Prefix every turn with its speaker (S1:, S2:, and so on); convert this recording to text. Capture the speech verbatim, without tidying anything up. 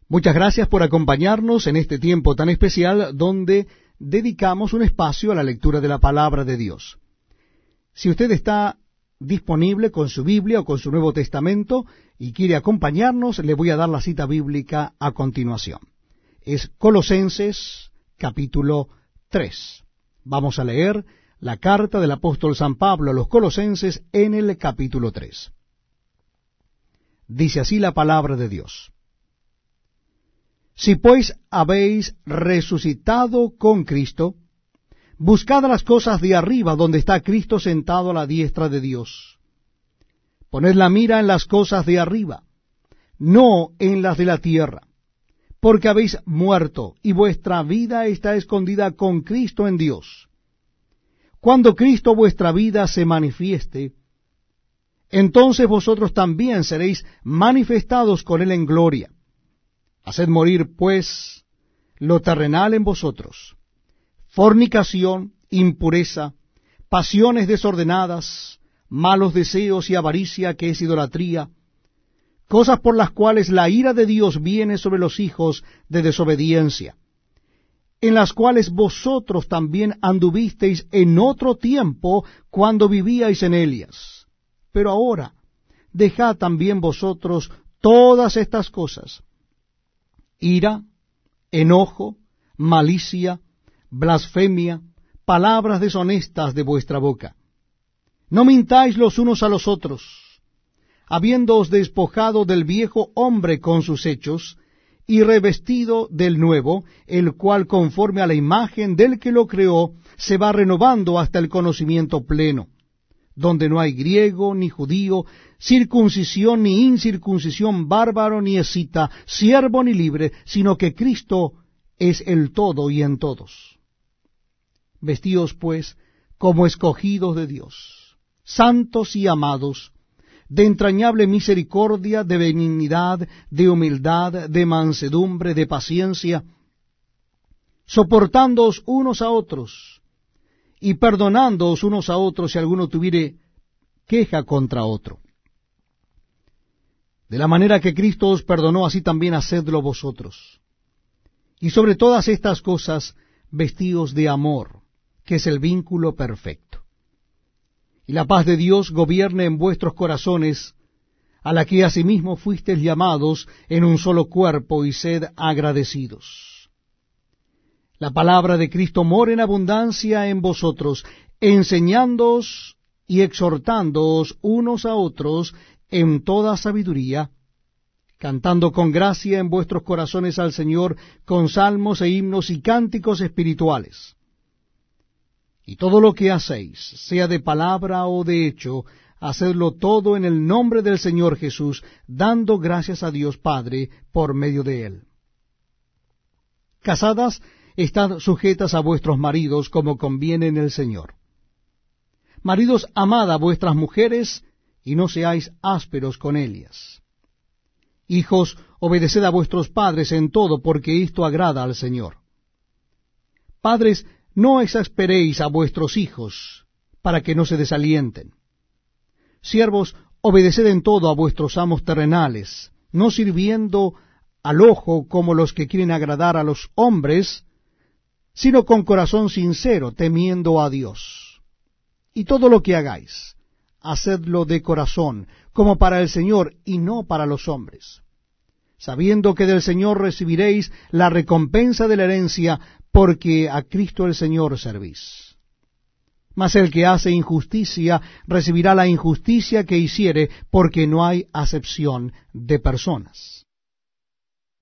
S1: Muchas gracias por acompañarnos en este tiempo tan especial donde dedicamos un espacio a la lectura de la palabra de Dios. Si usted está disponible con su Biblia o con su Nuevo Testamento y quiere acompañarnos, le voy a dar la cita bíblica a continuación. Es Colosenses capítulo tres. Vamos a leer la carta del apóstol San Pablo a los Colosenses en el capítulo tres. Dice así la palabra de Dios. Si pues habéis resucitado con Cristo, buscad las cosas de arriba, donde está Cristo sentado a la diestra de Dios. Poned la mira en las cosas de arriba, no en las de la tierra, porque habéis muerto, y vuestra vida está escondida con Cristo en Dios. Cuando Cristo vuestra vida se manifieste, entonces vosotros también seréis manifestados con Él en gloria. Haced morir, pues, lo terrenal en vosotros: fornicación, impureza, pasiones desordenadas, malos deseos y avaricia, que es idolatría, cosas por las cuales la ira de Dios viene sobre los hijos de desobediencia, en las cuales vosotros también anduvisteis en otro tiempo cuando vivíais en ellas. Pero ahora dejad también vosotros todas estas cosas: ira, enojo, malicia, blasfemia, palabras deshonestas de vuestra boca. No mintáis los unos a los otros, habiéndoos despojado del viejo hombre con sus hechos, y revestido del nuevo, el cual conforme a la imagen del que lo creó, se va renovando hasta el conocimiento pleno, donde no hay griego ni judío, circuncisión ni incircuncisión, bárbaro ni escita, siervo ni libre, sino que Cristo es el todo y en todos. Vestíos, pues, como escogidos de Dios, santos y amados, de entrañable misericordia, de benignidad, de humildad, de mansedumbre, de paciencia, soportándoos unos a otros, y perdonándoos unos a otros si alguno tuviere queja contra otro. De la manera que Cristo os perdonó, así también hacedlo vosotros. Y sobre todas estas cosas, vestíos de amor, que es el vínculo perfecto. Y la paz de Dios gobierne en vuestros corazones, a la que asimismo fuisteis llamados en un solo cuerpo, y sed agradecidos. La palabra de Cristo mora en abundancia en vosotros, enseñándoos y exhortándoos unos a otros en toda sabiduría, cantando con gracia en vuestros corazones al Señor con salmos e himnos y cánticos espirituales. Y todo lo que hacéis, sea de palabra o de hecho, hacedlo todo en el nombre del Señor Jesús, dando gracias a Dios Padre por medio de Él. Casadas, estad sujetas a vuestros maridos como conviene en el Señor. Maridos, amad a vuestras mujeres, y no seáis ásperos con ellas. Hijos, obedeced a vuestros padres en todo, porque esto agrada al Señor. Padres, no exasperéis a vuestros hijos, para que no se desalienten. Siervos, obedeced en todo a vuestros amos terrenales, no sirviendo al ojo como los que quieren agradar a los hombres, sino con corazón sincero, temiendo a Dios. Y todo lo que hagáis, hacedlo de corazón, como para el Señor y no para los hombres, sabiendo que del Señor recibiréis la recompensa de la herencia, porque a Cristo el Señor servís. Mas el que hace injusticia recibirá la injusticia que hiciere, porque no hay acepción de personas.